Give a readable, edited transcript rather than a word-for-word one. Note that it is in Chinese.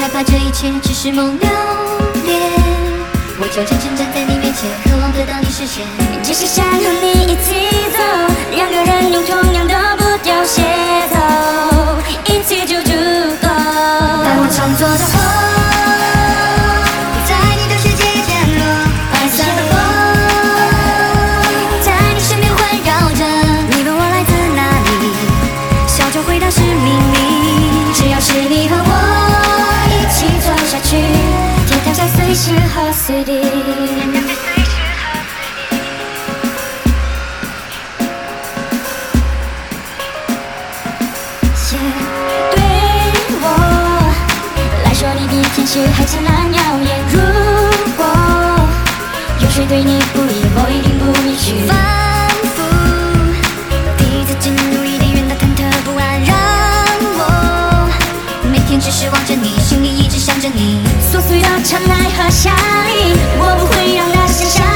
怕这一切只是梦流连，我就真正站在你面前，渴望得到你视线， 只是想和你一起走，两个人用同样的步调协奏，一起就足够。 当我创作的火，在你的世界降落，白色的风，在你身边环绕着。 你问我来自哪里，笑着回答是秘密。 只要是你和我一起走下去， 天堂在随时和随地。对我来说，你比天使还灿烂耀眼。如果有谁对你不义，我一定不允许。 反复第一次进入伊甸园的忐忑不安，让我每天只是望着你，心里一直想着你。 琐碎的尘埃和下雨，我不会让它写下